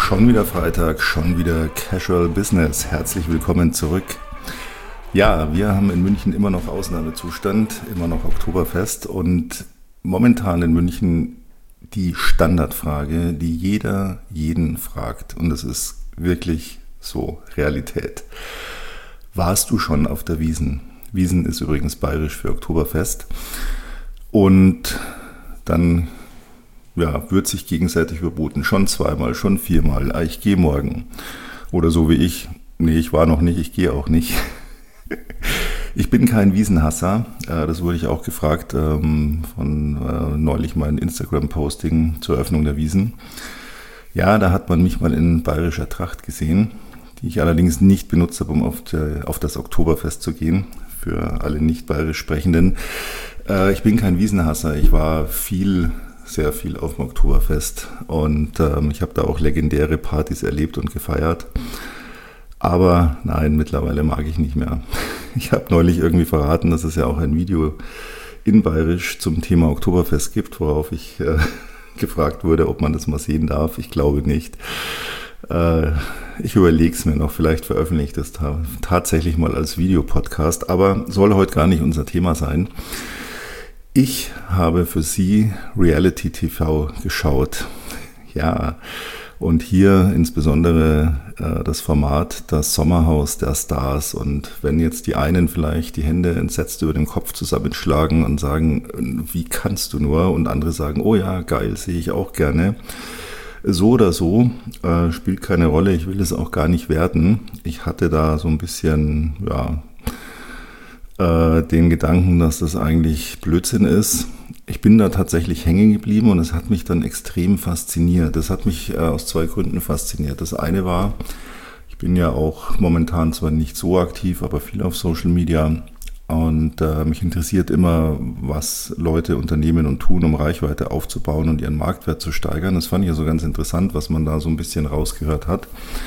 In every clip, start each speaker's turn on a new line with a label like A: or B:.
A: Schon wieder Freitag, schon wieder Casual Business. Herzlich willkommen zurück. Ja, wir haben in München immer noch Ausnahmezustand, immer noch Oktoberfest und momentan in München die Standardfrage, die jeder jeden fragt, und das ist wirklich so Realität. Warst du schon auf der Wiesn? Wiesn ist übrigens bayerisch für Oktoberfest. Und dann wird sich gegenseitig überboten. Schon zweimal, schon viermal. Ich gehe morgen. Oder so wie ich. Nee, ich war noch nicht, ich gehe auch nicht. Ich bin kein Wiesnhasser. Das wurde ich auch gefragt von neulich mein Instagram-Posting zur Eröffnung der Wiesn. Ja, da hat man mich mal in bayerischer Tracht gesehen, die ich allerdings nicht benutzt habe, um auf das Oktoberfest zu gehen. Für alle nicht bayerisch Sprechenden. Ich bin kein Wiesnhasser. Ich war sehr viel auf dem Oktoberfest und ich habe da auch legendäre Partys erlebt und gefeiert. Aber nein, mittlerweile mag ich nicht mehr. Ich habe neulich irgendwie verraten, dass es ja auch ein Video in Bayerisch zum Thema Oktoberfest gibt, worauf ich gefragt wurde, ob man das mal sehen darf. Ich glaube nicht. Ich überlege es mir noch, vielleicht veröffentliche ich das tatsächlich mal als Videopodcast, aber soll heute gar nicht unser Thema sein. Ich habe für Sie Reality TV geschaut. Ja, und hier insbesondere das Format Das Sommerhaus der Stars. Und wenn jetzt die einen vielleicht die Hände entsetzt über den Kopf zusammenschlagen und sagen, wie kannst du nur? Und andere sagen, oh ja, geil, sehe ich auch gerne. So oder so, spielt keine Rolle. Ich will es auch gar nicht werten. Ich hatte da so ein bisschen, den Gedanken, dass das eigentlich Blödsinn ist. Ich bin da tatsächlich hängen geblieben und es hat mich dann extrem fasziniert. Das hat mich aus zwei Gründen fasziniert. Das eine war, ich bin ja auch momentan zwar nicht so aktiv, aber viel auf Social Media und mich interessiert immer, was Leute unternehmen und tun, um Reichweite aufzubauen und ihren Marktwert zu steigern. Das fand ich also ganz interessant, was man da so ein bisschen rausgehört hat.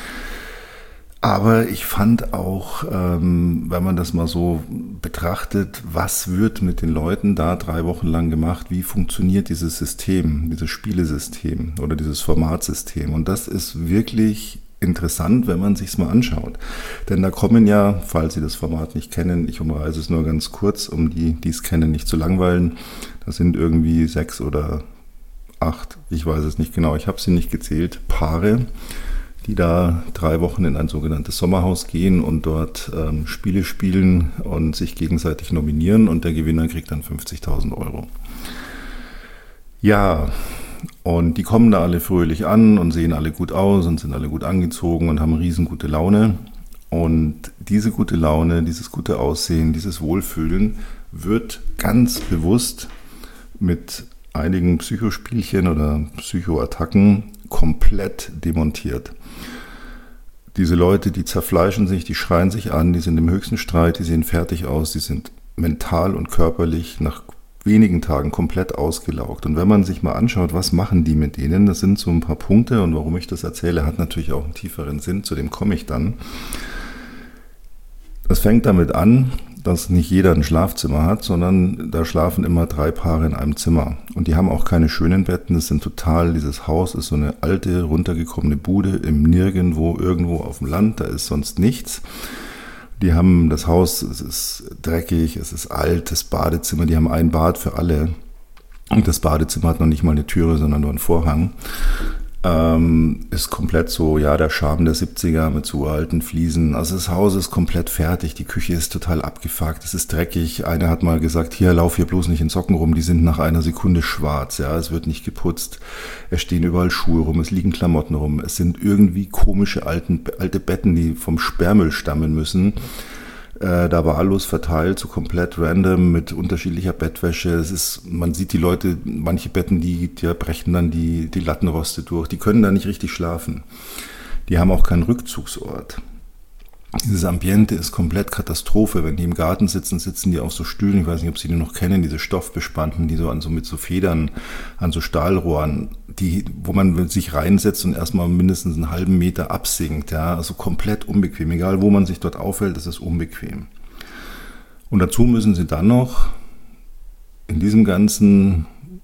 A: Aber ich fand auch, wenn man das mal so betrachtet, was wird mit den Leuten da 3 Wochen lang gemacht? Wie funktioniert dieses System, dieses Spielesystem oder dieses Formatsystem? Und das ist wirklich interessant, wenn man sich's mal anschaut. Denn da kommen ja, falls Sie das Format nicht kennen, ich umreiße es nur ganz kurz, um die es kennen, nicht zu langweilen. Das sind irgendwie 6 oder 8, ich weiß es nicht genau, ich habe sie nicht gezählt, Paare, die da 3 Wochen in ein sogenanntes Sommerhaus gehen und dort Spiele spielen und sich gegenseitig nominieren und der Gewinner kriegt dann 50.000 Euro. Ja, und die kommen da alle fröhlich an und sehen alle gut aus und sind alle gut angezogen und haben riesengute Laune. Und diese gute Laune, dieses gute Aussehen, dieses Wohlfühlen wird ganz bewusst mit einigen Psychospielchen oder Psychoattacken komplett demontiert. Diese Leute, die zerfleischen sich, die schreien sich an, die sind im höchsten Streit, die sehen fertig aus, die sind mental und körperlich nach wenigen Tagen komplett ausgelaugt. Und wenn man sich mal anschaut, was machen die mit denen, das sind so ein paar Punkte und warum ich das erzähle, hat natürlich auch einen tieferen Sinn, zu dem komme ich dann. Das fängt damit an, dass nicht jeder ein Schlafzimmer hat, sondern da schlafen immer 3 Paare in einem Zimmer. Und die haben auch keine schönen Betten, dieses Haus ist so eine alte, runtergekommene Bude im Nirgendwo, irgendwo auf dem Land, da ist sonst nichts. Die haben das Haus, es ist dreckig, es ist alt, das Badezimmer, die haben ein Bad für alle. Und das Badezimmer hat noch nicht mal eine Türe, sondern nur einen Vorhang. Ist komplett so, der Charme der 70er mit so alten Fliesen. Also das Haus ist komplett fertig, die Küche ist total abgefuckt, es ist dreckig. Einer hat mal gesagt, lauf hier bloß nicht in Socken rum, die sind nach einer Sekunde schwarz, es wird nicht geputzt. Es stehen überall Schuhe rum, es liegen Klamotten rum, es sind irgendwie komische alte Betten, die vom Sperrmüll stammen müssen. Da wahllos verteilt, so komplett random mit unterschiedlicher Bettwäsche. Man sieht die Leute, manche Betten, die brechen dann die Lattenroste durch. Die können da nicht richtig schlafen. Die haben auch keinen Rückzugsort. Dieses Ambiente ist komplett Katastrophe. Wenn die im Garten sitzen, sitzen die auf so Stühlen, ich weiß nicht, ob Sie die noch kennen, diese Stoffbespannten, die so mit so Federn an so Stahlrohren, wo man sich reinsetzt und erstmal mindestens einen halben Meter absinkt, also komplett unbequem. Egal, wo man sich dort aufhält, das ist unbequem. Und dazu müssen Sie dann noch in diesem ganzen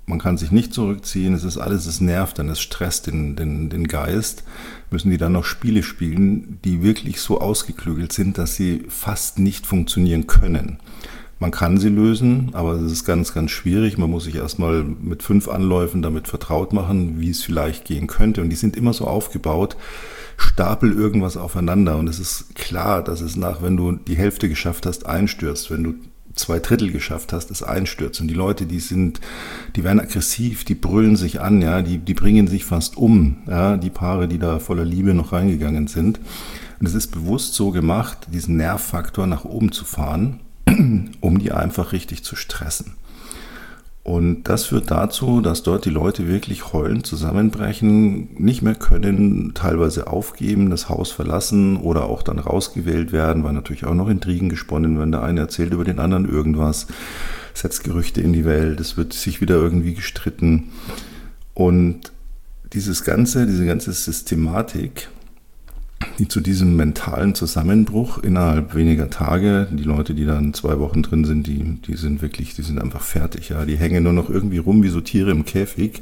A: man kann sich nicht zurückziehen, es nervt dann, es stresst den Geist. Müssen die dann noch Spiele spielen, die wirklich so ausgeklügelt sind, dass sie fast nicht funktionieren können. Man kann sie lösen, aber es ist ganz, ganz schwierig. Man muss sich erstmal mit 5 Anläufen damit vertraut machen, wie es vielleicht gehen könnte. Und die sind immer so aufgebaut, stapel irgendwas aufeinander. Und es ist klar, dass es wenn du die Hälfte geschafft hast, einstürzt. Wenn du 2/3 geschafft hast, es einstürzt. Und die Leute, die werden aggressiv, die brüllen sich an, ja, die bringen sich fast um, ja, die Paare, die da voller Liebe noch reingegangen sind. Und es ist bewusst so gemacht, diesen Nervfaktor nach oben zu fahren, um die einfach richtig zu stressen. Und das führt dazu, dass dort die Leute wirklich heulend zusammenbrechen, nicht mehr können, teilweise aufgeben, das Haus verlassen oder auch dann rausgewählt werden, weil natürlich auch noch Intrigen gesponnen werden. Der eine erzählt über den anderen irgendwas, setzt Gerüchte in die Welt, es wird sich wieder irgendwie gestritten. Und diese ganze Systematik, die zu diesem mentalen Zusammenbruch innerhalb weniger Tage, die Leute, die dann 2 Wochen drin sind, die sind einfach fertig. Ja, die hängen nur noch irgendwie rum wie so Tiere im Käfig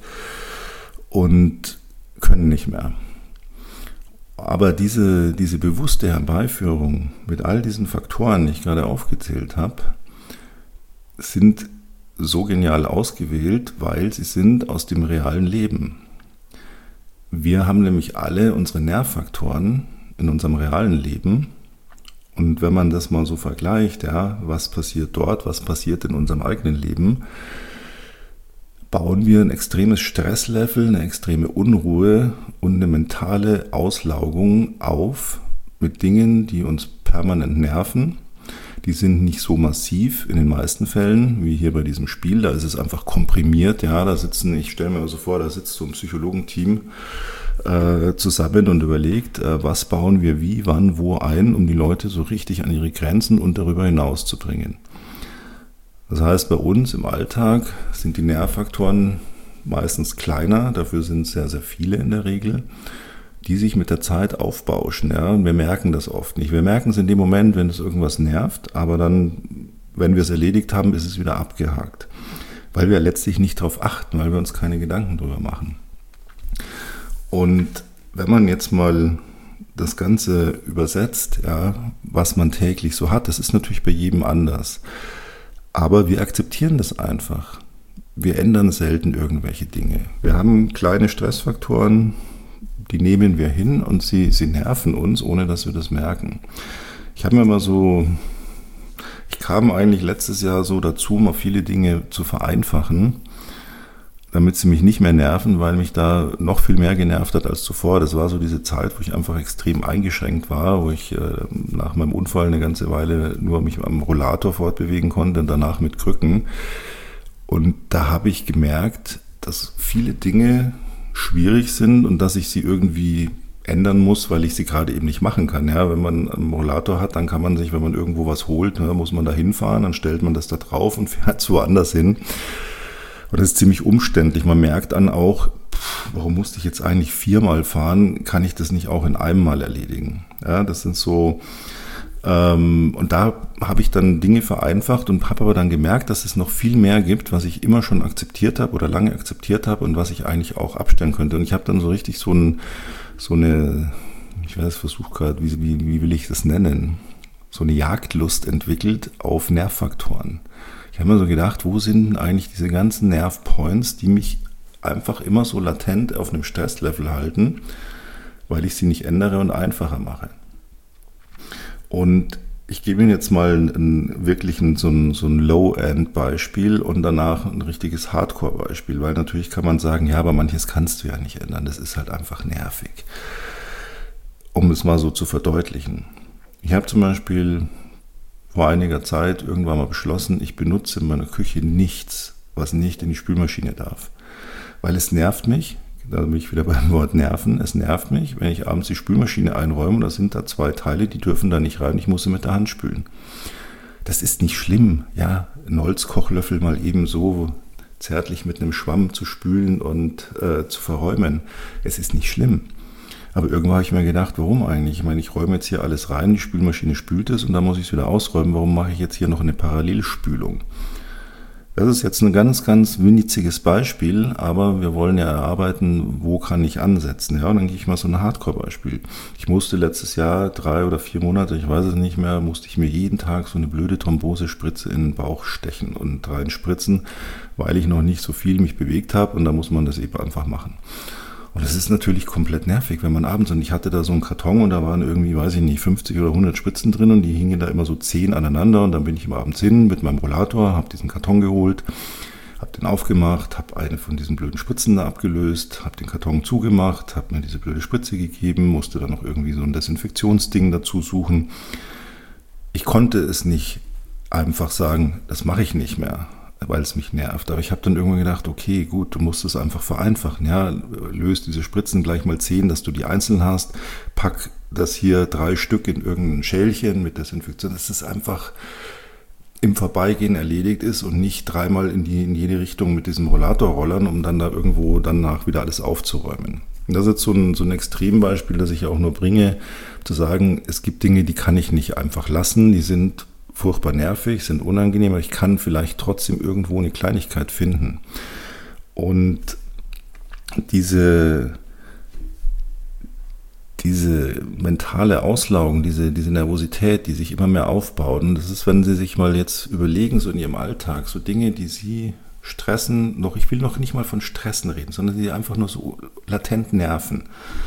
A: und können nicht mehr. Aber diese bewusste Herbeiführung mit all diesen Faktoren, die ich gerade aufgezählt habe, sind so genial ausgewählt, weil sie sind aus dem realen Leben. Wir haben nämlich alle unsere Nervfaktoren in unserem realen Leben. Und wenn man das mal so vergleicht, ja, was passiert dort, was passiert in unserem eigenen Leben, bauen wir ein extremes Stresslevel, eine extreme Unruhe und eine mentale Auslaugung auf mit Dingen, die uns permanent nerven. Die sind nicht so massiv in den meisten Fällen, wie hier bei diesem Spiel. Da ist es einfach komprimiert. Ja, ich stelle mir so vor, da sitzt so ein Psychologenteam zusammen und überlegt, was bauen wir wie, wann, wo ein, um die Leute so richtig an ihre Grenzen und darüber hinaus zu bringen. Das heißt, bei uns im Alltag sind die Nervfaktoren meistens kleiner, dafür sind es sehr, sehr viele in der Regel, die sich mit der Zeit aufbauschen. Ja? Und wir merken das oft nicht. Wir merken es in dem Moment, wenn es irgendwas nervt, aber dann, wenn wir es erledigt haben, ist es wieder abgehakt. Weil wir letztlich nicht darauf achten, weil wir uns keine Gedanken darüber machen. Und wenn man jetzt mal das Ganze übersetzt, ja, was man täglich so hat, das ist natürlich bei jedem anders. Aber wir akzeptieren das einfach. Wir ändern selten irgendwelche Dinge. Wir haben kleine Stressfaktoren, die nehmen wir hin und sie nerven uns, ohne dass wir das merken. Ich kam eigentlich letztes Jahr so dazu, mal viele Dinge zu vereinfachen, damit sie mich nicht mehr nerven, weil mich da noch viel mehr genervt hat als zuvor. Das war so diese Zeit, wo ich einfach extrem eingeschränkt war, wo ich nach meinem Unfall eine ganze Weile nur mich am Rollator fortbewegen konnte und danach mit Krücken. Und da habe ich gemerkt, dass viele Dinge schwierig sind und dass ich sie irgendwie ändern muss, weil ich sie gerade eben nicht machen kann. Ja, wenn man einen Rollator hat, dann kann man sich, wenn man irgendwo was holt, muss man da hinfahren, dann stellt man das da drauf und fährt woanders hin. Und das ist ziemlich umständlich. Man merkt dann auch, warum musste ich jetzt eigentlich 4-mal fahren? Kann ich das nicht auch in einem Mal erledigen? Ja, das sind so, und da habe ich dann Dinge vereinfacht und habe aber dann gemerkt, dass es noch viel mehr gibt, was ich immer schon akzeptiert habe oder lange akzeptiert habe und was ich eigentlich auch abstellen könnte. Und ich habe dann so richtig versuche gerade, wie will ich das nennen? So eine Jagdlust entwickelt auf Nervfaktoren. Ich habe mir so gedacht, wo sind denn eigentlich diese ganzen Nervpoints, die mich einfach immer so latent auf einem Stresslevel halten, weil ich sie nicht ändere und einfacher mache. Und ich gebe Ihnen jetzt mal so ein Low-End-Beispiel und danach ein richtiges Hardcore-Beispiel, weil natürlich kann man sagen, ja, aber manches kannst du ja nicht ändern, das ist halt einfach nervig. Um es mal so zu verdeutlichen. Ich habe zum Beispiel vor einiger Zeit irgendwann mal beschlossen, ich benutze in meiner Küche nichts, was nicht in die Spülmaschine darf. Weil es nervt mich, da bin ich wieder beim Wort nerven, es nervt mich, wenn ich abends die Spülmaschine einräume und da sind da 2 Teile, die dürfen da nicht rein, ich muss sie mit der Hand spülen. Das ist nicht schlimm, ja, einen Holzkochlöffel mal eben so zärtlich mit einem Schwamm zu spülen und zu verräumen. Es ist nicht schlimm. Aber irgendwann habe ich mir gedacht, warum eigentlich? Ich meine, ich räume jetzt hier alles rein, die Spülmaschine spült es und dann muss ich es wieder ausräumen. Warum mache ich jetzt hier noch eine Parallelspülung? Das ist jetzt ein ganz, ganz winziges Beispiel, aber wir wollen ja erarbeiten, wo kann ich ansetzen. Ja, und dann gehe ich mal so ein Hardcore-Beispiel. Ich musste letztes Jahr 3 oder 4 Monate, ich weiß es nicht mehr, musste ich mir jeden Tag so eine blöde Thrombosespritze in den Bauch stechen und reinspritzen, weil ich noch nicht so viel mich bewegt habe und da muss man das eben einfach machen. Und das ist natürlich komplett nervig, wenn man abends, und ich hatte da so einen Karton und da waren irgendwie, weiß ich nicht, 50 oder 100 Spritzen drin und die hingen da immer so 10 aneinander und dann bin ich immer abends hin mit meinem Rollator, habe diesen Karton geholt, habe den aufgemacht, habe eine von diesen blöden Spritzen da abgelöst, habe den Karton zugemacht, habe mir diese blöde Spritze gegeben, musste dann noch irgendwie so ein Desinfektionsding dazu suchen. Ich konnte es nicht einfach sagen, das mache ich nicht mehr, weil es mich nervt. Aber ich habe dann irgendwann gedacht, okay, gut, du musst es einfach vereinfachen. Ja, löst diese Spritzen gleich mal 10, dass du die einzeln hast. Pack das hier 3 Stück in irgendein Schälchen mit Desinfektion, dass es einfach im Vorbeigehen erledigt ist und nicht 3-mal in jede Richtung mit diesem Rollator rollern, um dann da irgendwo danach wieder alles aufzuräumen. Und das ist jetzt so ein Extrembeispiel, das ich auch nur bringe, zu sagen, es gibt Dinge, die kann ich nicht einfach lassen, die sind furchtbar nervig, sind unangenehm, aber ich kann vielleicht trotzdem irgendwo eine Kleinigkeit finden. Und diese mentale Auslaugung, diese Nervosität, die sich immer mehr aufbaut, und das ist, wenn Sie sich mal jetzt überlegen, so in Ihrem Alltag, so Dinge, die Sie stressen, ich will noch nicht mal von Stressen reden, sondern die einfach nur so latent nerven.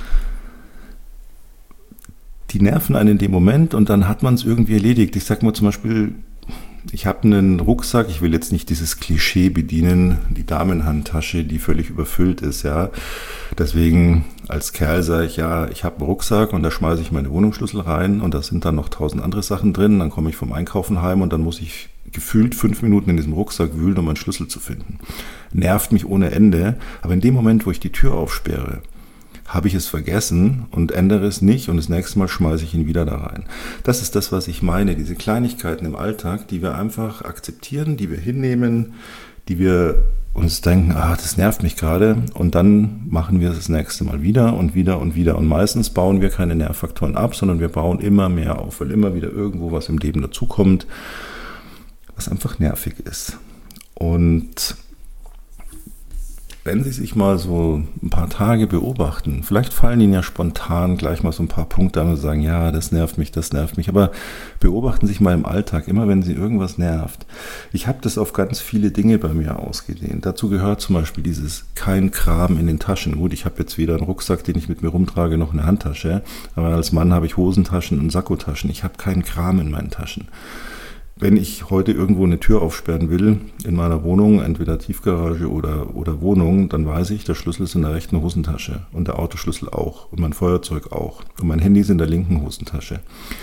A: Die nerven einen in dem Moment und dann hat man es irgendwie erledigt. Ich sage mal zum Beispiel, ich habe einen Rucksack, ich will jetzt nicht dieses Klischee bedienen, die Damenhandtasche, die völlig überfüllt ist, ja. Deswegen als Kerl sage ich, ja, ich habe einen Rucksack und da schmeiße ich meine Wohnungsschlüssel rein und da sind dann noch 1000 andere Sachen drin. Dann komme ich vom Einkaufen heim und dann muss ich gefühlt 5 Minuten in diesem Rucksack wühlen, um meinen Schlüssel zu finden. Nervt mich ohne Ende, aber in dem Moment, wo ich die Tür aufsperre, habe ich es vergessen und ändere es nicht und das nächste Mal schmeiße ich ihn wieder da rein. Das ist das, was ich meine, diese Kleinigkeiten im Alltag, die wir einfach akzeptieren, die wir hinnehmen, die wir uns denken, das nervt mich gerade und dann machen wir es das nächste Mal wieder und wieder und wieder. Und meistens bauen wir keine Nervfaktoren ab, sondern wir bauen immer mehr auf, weil immer wieder irgendwo was im Leben dazukommt, was einfach nervig ist. Und wenn Sie sich mal so ein paar Tage beobachten, vielleicht fallen Ihnen ja spontan gleich mal so ein paar Punkte an und sagen, ja, das nervt mich, aber beobachten Sie sich mal im Alltag, immer wenn Sie irgendwas nervt. Ich habe das auf ganz viele Dinge bei mir ausgedehnt. Dazu gehört zum Beispiel dieses kein Kram in den Taschen. Gut, ich habe jetzt weder einen Rucksack, den ich mit mir rumtrage, noch eine Handtasche, aber als Mann habe ich Hosentaschen und Sakkotaschen. Ich habe keinen Kram in meinen Taschen. Wenn ich heute irgendwo eine Tür aufsperren will, in meiner Wohnung, entweder Tiefgarage oder Wohnung, dann weiß ich, der Schlüssel ist in der rechten Hosentasche und der Autoschlüssel auch und mein Feuerzeug auch und mein Handy ist in der linken Hosentasche.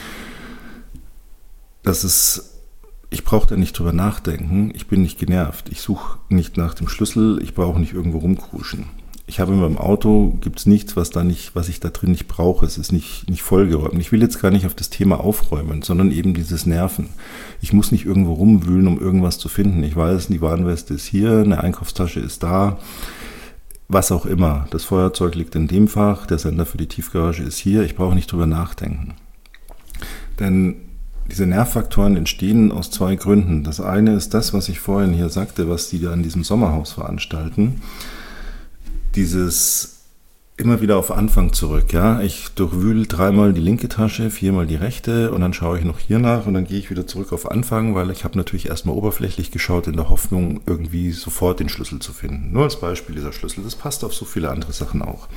A: Ich brauche da nicht drüber nachdenken, ich bin nicht genervt, ich suche nicht nach dem Schlüssel, ich brauche nicht irgendwo rumkruschen. Ich habe in meinem Auto, gibt es nichts, was ich da drin nicht brauche. Es ist nicht vollgeräumt. Ich will jetzt gar nicht auf das Thema aufräumen, sondern eben dieses Nerven. Ich muss nicht irgendwo rumwühlen, um irgendwas zu finden. Ich weiß, die Warnweste ist hier, eine Einkaufstasche ist da, was auch immer. Das Feuerzeug liegt in dem Fach, der Sender für die Tiefgarage ist hier. Ich brauche nicht drüber nachdenken. Denn diese Nervfaktoren entstehen aus 2 Gründen. Das eine ist das, was ich vorhin hier sagte, was die da in diesem Sommerhaus veranstalten. Dieses immer wieder auf Anfang zurück, ja. Ich durchwühle 3-mal die linke Tasche, 4-mal die rechte und dann schaue ich noch hier nach und dann gehe ich wieder zurück auf Anfang, weil ich habe natürlich erstmal oberflächlich geschaut in der Hoffnung, irgendwie sofort den Schlüssel zu finden. Nur als Beispiel dieser Schlüssel, das passt auf so viele andere Sachen auch.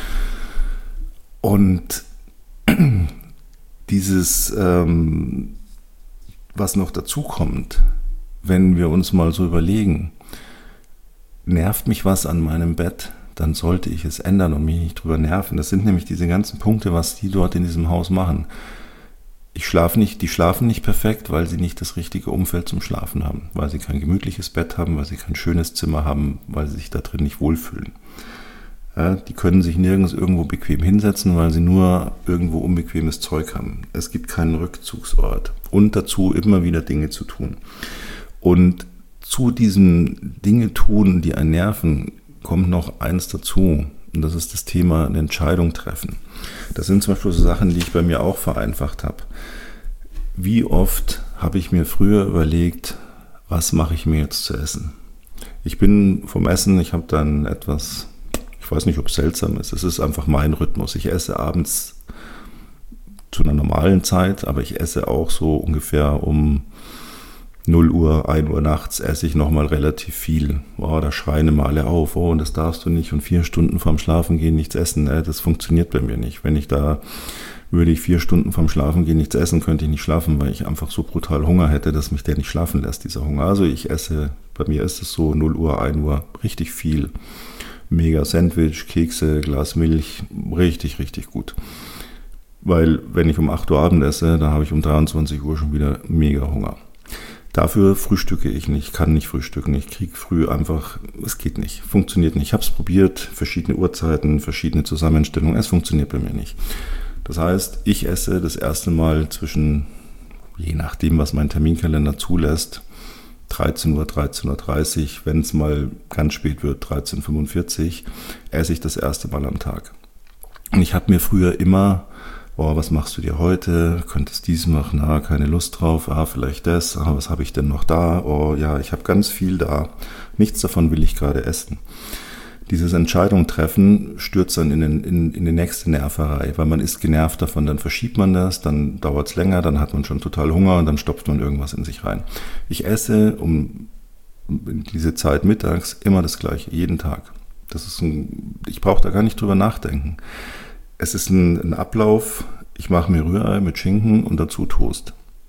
A: Und dieses, was noch dazu kommt, wenn wir uns mal so überlegen, nervt mich was an meinem Bett, dann sollte ich es ändern und mich nicht drüber nerven. Das sind nämlich diese ganzen Punkte, was die dort in diesem Haus machen. Die schlafen nicht perfekt, weil sie nicht das richtige Umfeld zum Schlafen haben, weil sie kein gemütliches Bett haben, weil sie kein schönes Zimmer haben, weil sie sich da drin nicht wohlfühlen. Ja, die können sich nirgends irgendwo bequem hinsetzen, weil sie nur irgendwo unbequemes Zeug haben. Es gibt keinen Rückzugsort und dazu immer wieder Dinge zu tun. Und zu diesen Dinge tun, die einen nerven, kommt noch eins dazu. Und das ist das Thema eine Entscheidung treffen. Das sind zum Beispiel so Sachen, die ich bei mir auch vereinfacht habe. Wie oft habe ich mir früher überlegt, was mache ich mir jetzt zu essen? Ich bin vom Essen, ich habe dann etwas, ich weiß nicht, ob es seltsam ist, es ist einfach mein Rhythmus. Ich esse abends zu einer normalen Zeit, aber ich esse auch so ungefähr um 0 Uhr, 1 Uhr nachts esse ich nochmal relativ viel. Oh, da schreien immer alle auf, oh, und das darfst du nicht und 4 Stunden vorm Schlafengehen nichts essen. Das funktioniert bei mir nicht. Würde ich 4 Stunden vorm Schlafengehen nichts essen, könnte ich nicht schlafen, weil ich einfach so brutal Hunger hätte, dass mich der nicht schlafen lässt, dieser Hunger. Also ich esse, bei mir ist es so 0 Uhr, 1 Uhr, richtig viel. Mega Sandwich, Kekse, Glas Milch, richtig, richtig gut. Weil wenn ich um 8 Uhr Abend esse, da habe ich um 23 Uhr schon wieder mega Hunger. Dafür frühstücke ich nicht, kann nicht frühstücken. Ich kriege früh einfach, es geht nicht, funktioniert nicht. Ich habe es probiert, verschiedene Uhrzeiten, verschiedene Zusammenstellungen, es funktioniert bei mir nicht. Das heißt, ich esse das erste Mal zwischen, je nachdem, was mein Terminkalender zulässt, 13 Uhr, 13.30 Uhr, wenn es mal ganz spät wird, 13.45 Uhr, esse ich das erste Mal am Tag. Und ich habe mir früher immer, oh, was machst du dir heute? Könntest dies machen? Keine Lust drauf. Vielleicht das. Was habe ich denn noch da? Oh ja, ich habe ganz viel da. Nichts davon will ich gerade essen. Dieses Entscheidung treffen stürzt dann in die nächste Nerverei, weil man ist genervt davon, dann verschiebt man das, dann dauert es länger, dann hat man schon total Hunger und dann stopft man irgendwas in sich rein. Ich esse um diese Zeit mittags immer das Gleiche, jeden Tag. Ich brauche da gar nicht drüber nachdenken. Es ist ein Ablauf, ich mache mir Rührei mit Schinken und dazu Toast.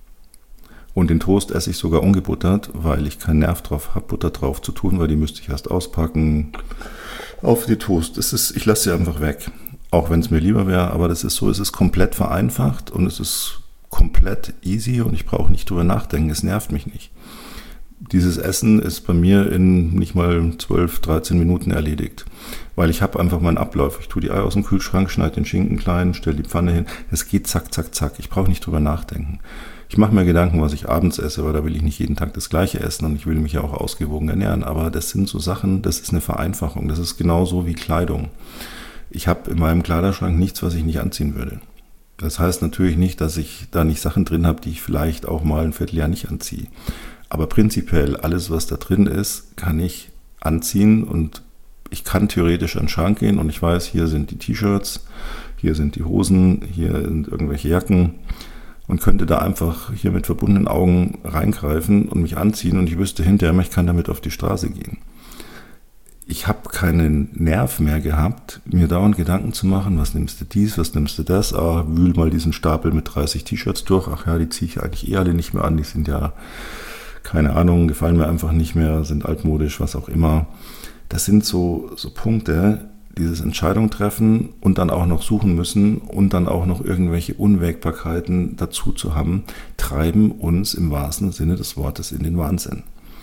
A: Und den Toast esse ich sogar ungebuttert, weil ich keinen Nerv drauf habe, Butter drauf zu tun, weil die müsste ich erst auspacken. Auf die Toast. Ich lasse sie einfach weg, auch wenn es mir lieber wäre, aber das ist so, es ist komplett vereinfacht und es ist komplett easy und ich brauche nicht drüber nachdenken, es nervt mich nicht. Dieses Essen ist bei mir in nicht mal 12, 13 Minuten erledigt, weil ich habe einfach meinen Ablauf. Ich tue die Eier aus dem Kühlschrank, schneide den Schinken klein, stelle die Pfanne hin. Es geht zack, zack, zack. Ich brauche nicht drüber nachdenken. Ich mache mir Gedanken, was ich abends esse, weil da will ich nicht jeden Tag das Gleiche essen und ich will mich ja auch ausgewogen ernähren. Aber das sind so Sachen, das ist eine Vereinfachung. Das ist genauso wie Kleidung. Ich habe in meinem Kleiderschrank nichts, was ich nicht anziehen würde. Das heißt natürlich nicht, dass ich da nicht Sachen drin habe, die ich vielleicht auch mal ein Vierteljahr nicht anziehe. Aber prinzipiell alles, was da drin ist, kann ich anziehen und ich kann theoretisch an den Schrank gehen und ich weiß, hier sind die T-Shirts, hier sind die Hosen, hier sind irgendwelche Jacken und könnte da einfach hier mit verbundenen Augen reingreifen und mich anziehen und ich wüsste hinterher, ich kann damit auf die Straße gehen. Ich habe keinen Nerv mehr gehabt, mir dauernd Gedanken zu machen, was nimmst du dies, was nimmst du das, wühl mal diesen Stapel mit 30 T-Shirts durch, die ziehe ich eigentlich alle nicht mehr an, die sind ja, keine Ahnung, gefallen mir einfach nicht mehr, sind altmodisch, was auch immer. Das sind so Punkte, dieses Entscheidung treffen und dann auch noch suchen müssen und dann auch noch irgendwelche Unwägbarkeiten dazu zu haben, treiben uns im wahrsten Sinne des Wortes in den Wahnsinn.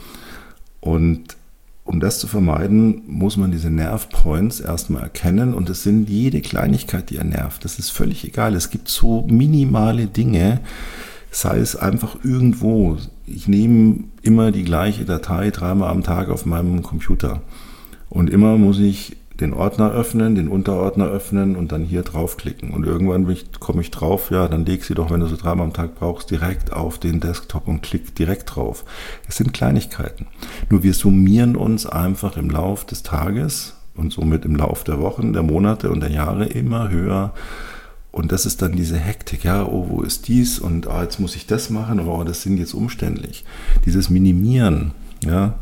A: Und um das zu vermeiden, muss man diese Nervpoints erstmal erkennen und es sind jede Kleinigkeit, die nervt. Das ist völlig egal. Es gibt so minimale Dinge, sei es einfach irgendwo. Ich nehme immer die gleiche Datei 3-mal am Tag auf meinem Computer und immer muss ich den Ordner öffnen, den Unterordner öffnen und dann hier draufklicken. Und irgendwann komme ich drauf, ja, dann leg sie doch, wenn du so 3-mal am Tag brauchst, direkt auf den Desktop und klick direkt drauf. Es sind Kleinigkeiten. Nur wir summieren uns einfach im Lauf des Tages und somit im Lauf der Wochen, der Monate und der Jahre immer höher. Und das ist dann diese Hektik, ja, oh, wo ist dies? Und jetzt muss ich das machen, oh, das sind jetzt umständlich. Dieses Minimieren, ja,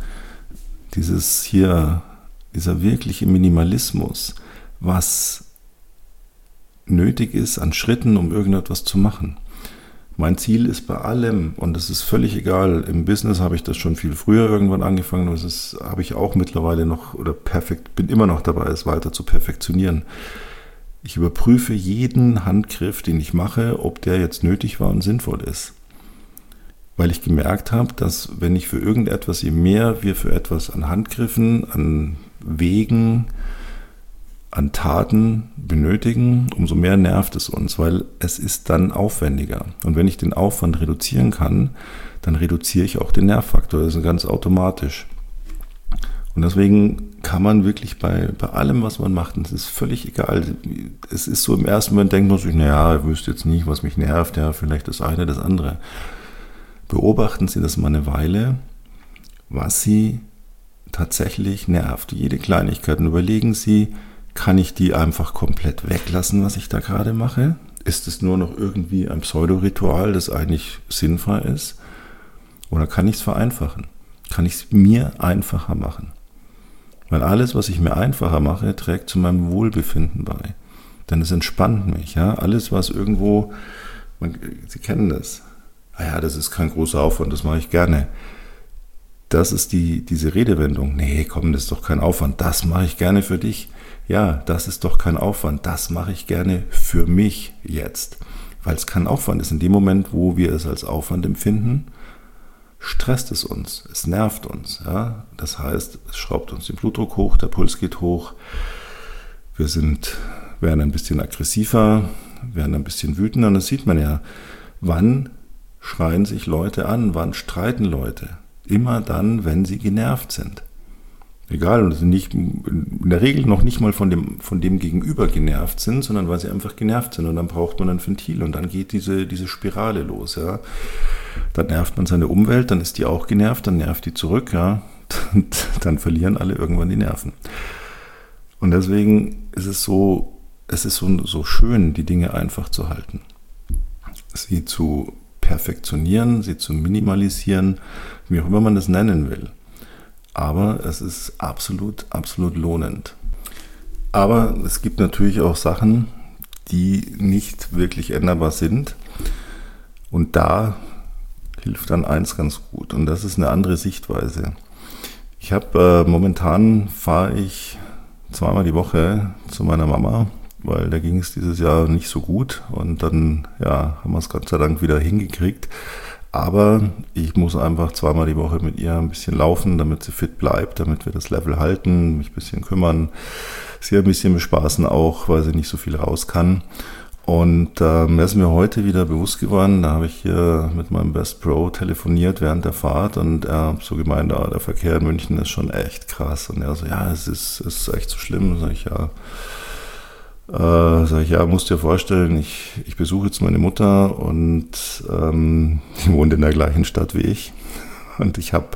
A: dieser wirkliche Minimalismus, was nötig ist an Schritten, um irgendetwas zu machen. Mein Ziel ist bei allem, und das ist völlig egal, im Business habe ich das schon viel früher irgendwann angefangen, das habe ich auch mittlerweile noch, bin immer noch dabei, es weiter zu perfektionieren. Ich überprüfe jeden Handgriff, den ich mache, ob der jetzt nötig war und sinnvoll ist. Weil ich gemerkt habe, dass wenn ich für irgendetwas, je mehr wir für etwas an Handgriffen, an Wegen, an Taten benötigen, umso mehr nervt es uns, weil es ist dann aufwendiger. Und wenn ich den Aufwand reduzieren kann, dann reduziere ich auch den Nervfaktor. Das ist ganz automatisch. Und deswegen kann man wirklich bei allem, was man macht, und es ist völlig egal, es ist so im ersten Moment, denkt man sich, ich wüsste jetzt nicht, was mich nervt, ja, vielleicht das eine, das andere. Beobachten Sie das mal eine Weile was Sie tatsächlich nervt. Jede Kleinigkeit. Und überlegen Sie, kann ich die einfach komplett weglassen, was ich da gerade mache? Ist es nur noch irgendwie ein Pseudoritual, das eigentlich sinnvoll ist? Oder kann ich es vereinfachen? Kann ich es mir einfacher machen? Weil alles, was ich mir einfacher mache, trägt zu meinem Wohlbefinden bei. Denn es entspannt mich. Ja? Alles, was irgendwo, Sie kennen das. Ja, das ist kein großer Aufwand, das mache ich gerne. Das ist diese Redewendung. Nee, komm, das ist doch kein Aufwand. Das mache ich gerne für dich. Ja, das ist doch kein Aufwand. Das mache ich gerne für mich jetzt. Weil es kein Aufwand ist. In dem Moment, wo wir es als Aufwand empfinden, stresst es uns. Es nervt uns. Ja? Das heißt, es schraubt uns den Blutdruck hoch, der Puls geht hoch. Wir werden ein bisschen aggressiver, werden ein bisschen wütender. Und das sieht man ja. Wann schreien sich Leute an? Wann streiten Leute? Immer dann, wenn sie genervt sind. Egal, und nicht, in der Regel noch nicht mal von dem Gegenüber genervt sind, sondern weil sie einfach genervt sind. Und dann braucht man ein Ventil und dann geht diese Spirale los. Ja. Dann nervt man seine Umwelt, dann ist die auch genervt, dann nervt die zurück. Ja. Und dann verlieren alle irgendwann die Nerven. Und deswegen ist es so schön, die Dinge einfach zu halten. Sie zu perfektionieren, sie zu minimalisieren, wie auch immer man das nennen will. Aber es ist absolut, absolut lohnend. Aber es gibt natürlich auch Sachen, die nicht wirklich änderbar sind. Und da hilft dann eins ganz gut. Und das ist eine andere Sichtweise. Momentan fahre ich zweimal die Woche zu meiner Mama, weil da ging es dieses Jahr nicht so gut. Und dann haben wir es Gott sei Dank wieder hingekriegt. Aber ich muss einfach zweimal die Woche mit ihr ein bisschen laufen, damit sie fit bleibt, damit wir das Level halten, mich ein bisschen kümmern, sie ein bisschen bespaßen auch, weil sie nicht so viel raus kann. Und das ist mir heute wieder bewusst geworden, da habe ich hier mit meinem Best Bro telefoniert während der Fahrt und er hat so gemeint, der Verkehr in München ist schon echt krass. Und er so, es ist echt so schlimm. Sag ich, musst dir vorstellen, ich besuche jetzt meine Mutter und die wohnt in der gleichen Stadt wie ich. Und ich habe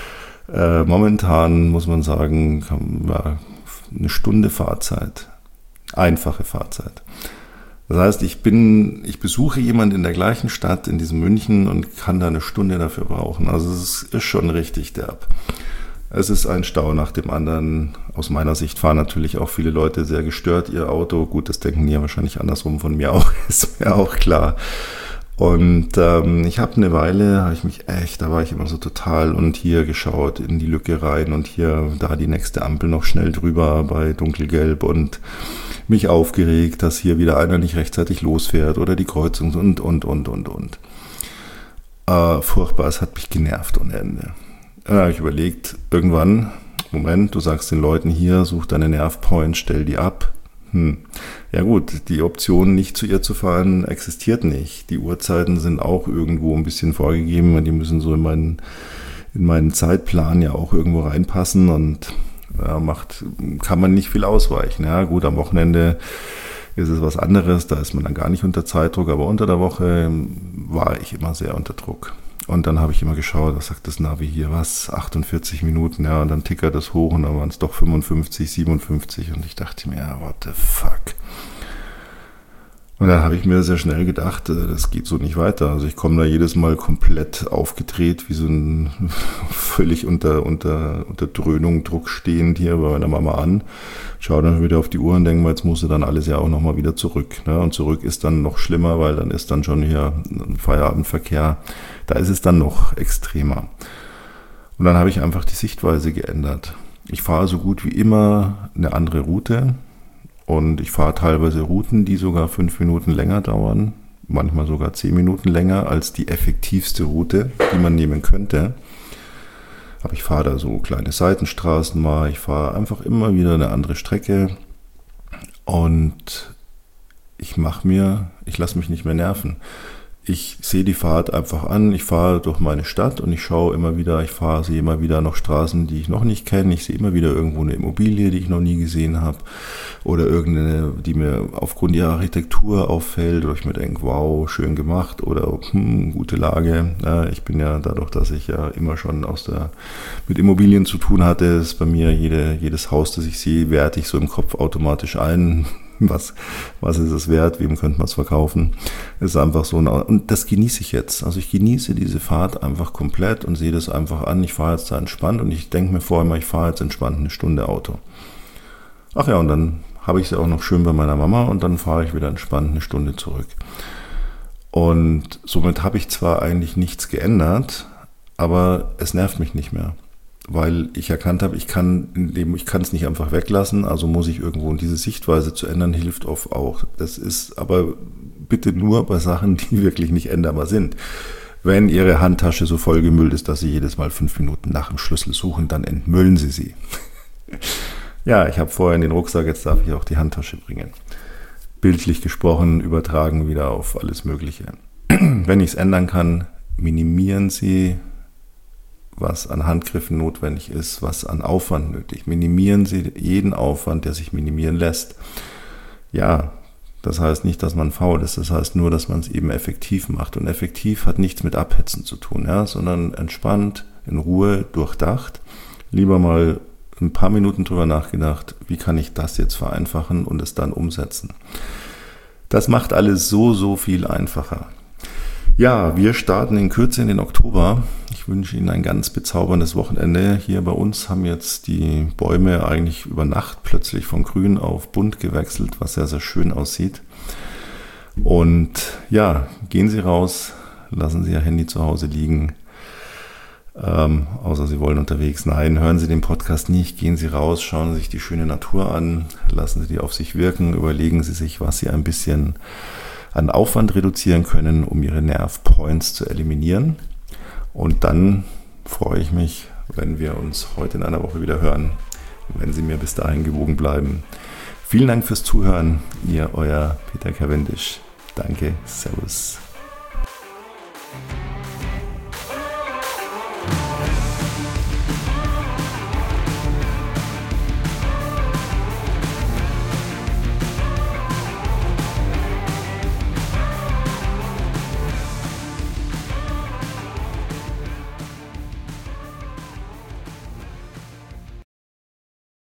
A: momentan, muss man sagen, eine Stunde Fahrzeit. Einfache Fahrzeit. Das heißt, ich besuche jemanden in der gleichen Stadt, in diesem München und kann da eine Stunde dafür brauchen. Also es ist schon richtig derb. Es ist ein Stau nach dem anderen. Aus meiner Sicht fahren natürlich auch viele Leute sehr gestört ihr Auto. Gut, das denken die ja wahrscheinlich andersrum von mir auch, ist mir auch klar. Und ich habe eine Weile, da war ich immer so total und hier geschaut in die Lücke rein und hier, da die nächste Ampel noch schnell drüber bei dunkelgelb und mich aufgeregt, dass hier wieder einer nicht rechtzeitig losfährt oder die Kreuzung und. Furchtbar, es hat mich genervt ohne Ende. Dann habe ich überlegt, irgendwann, Moment, du sagst den Leuten hier, such deine Nervpoints, stell die ab. Ja gut, die Option, nicht zu ihr zu fahren, existiert nicht. Die Uhrzeiten sind auch irgendwo ein bisschen vorgegeben, die müssen so in meinen Zeitplan ja auch irgendwo reinpassen und kann man nicht viel ausweichen. Ja gut, am Wochenende ist es was anderes, da ist man dann gar nicht unter Zeitdruck, aber unter der Woche war ich immer sehr unter Druck. Und dann habe ich immer geschaut, was sagt das Navi hier, 48 Minuten, und dann tickert das hoch und dann waren es doch 55, 57 und ich dachte mir, what the fuck. Und dann habe ich mir sehr schnell gedacht, das geht so nicht weiter. Also ich komme da jedes Mal komplett aufgedreht, wie so ein völlig unter Dröhnung, Druck stehend hier bei meiner Mama an. Schaue dann wieder auf die Uhr und denke mal, jetzt muss dann alles ja auch nochmal wieder zurück. Ne? Und zurück ist dann noch schlimmer, weil dann ist dann schon hier ein Feierabendverkehr. Da ist es dann noch extremer. Und dann habe ich einfach die Sichtweise geändert. Ich fahre so gut wie immer eine andere Route. Und ich fahre teilweise Routen, die sogar 5 Minuten länger dauern, manchmal sogar 10 Minuten länger als die effektivste Route, die man nehmen könnte. Aber ich fahre da so kleine Seitenstraßen mal, ich fahre einfach immer wieder eine andere Strecke und ich lasse mich nicht mehr nerven. ich sehe die Fahrt einfach an, ich fahre durch meine Stadt und sehe immer wieder noch Straßen, die ich noch nicht kenne. Ich sehe immer wieder irgendwo eine Immobilie, die ich noch nie gesehen habe oder irgendeine, die mir aufgrund ihrer Architektur auffällt oder ich mir denke, wow, schön gemacht oder gute Lage. Ja, ich bin ja dadurch, dass ich ja immer schon mit Immobilien zu tun hatte, ist bei mir jedes Haus, das ich sehe, werte ich so im Kopf automatisch ein. Was ist es wert? Wem könnte man es verkaufen? Ist einfach so. Und das genieße ich jetzt. Also ich genieße diese Fahrt einfach komplett und sehe das einfach an. Ich fahre jetzt da entspannt und ich denke mir vorher mal, ich fahre jetzt entspannt eine Stunde Auto. Ach ja, und dann habe ich sie auch noch schön bei meiner Mama und dann fahre ich wieder entspannt eine Stunde zurück. Und somit habe ich zwar eigentlich nichts geändert, aber es nervt mich nicht mehr. Weil ich erkannt habe, ich kann es nicht einfach weglassen, also muss ich irgendwo, und diese Sichtweise zu ändern, hilft oft auch. Das ist aber bitte nur bei Sachen, die wirklich nicht änderbar sind. Wenn Ihre Handtasche so vollgemüllt ist, dass Sie jedes Mal 5 Minuten nach dem Schlüssel suchen, dann entmüllen Sie sie. Ja, ich habe vorhin den Rucksack, jetzt darf ich auch die Handtasche bringen. Bildlich gesprochen, übertragen wieder auf alles Mögliche. Wenn ich es ändern kann, minimieren Sie, was an Handgriffen notwendig ist, was an Aufwand nötig. Minimieren Sie jeden Aufwand, der sich minimieren lässt. Ja, das heißt nicht, dass man faul ist, das heißt nur, dass man es eben effektiv macht. Und effektiv hat nichts mit Abhetzen zu tun, ja, sondern entspannt, in Ruhe, durchdacht. Lieber mal ein paar Minuten drüber nachgedacht, wie kann ich das jetzt vereinfachen und es dann umsetzen. Das macht alles so viel einfacher. Ja, wir starten in Kürze in den Oktober. Ich wünsche Ihnen ein ganz bezauberndes Wochenende. Hier bei uns haben jetzt die Bäume eigentlich über Nacht plötzlich von grün auf bunt gewechselt, was sehr schön aussieht. Und ja, gehen Sie raus, lassen Sie Ihr Handy zu Hause liegen. Außer Sie wollen unterwegs. Nein, hören Sie den Podcast nicht. Gehen Sie raus, schauen Sie sich die schöne Natur an, lassen Sie die auf sich wirken, überlegen Sie sich, was Sie ein bisschen an Aufwand reduzieren können, um Ihre Nerv-Points zu eliminieren. Und dann freue ich mich, wenn wir uns heute in einer Woche wieder hören, wenn Sie mir bis dahin gewogen bleiben. Vielen Dank fürs Zuhören, Euer Peter Cavendish. Danke, Servus.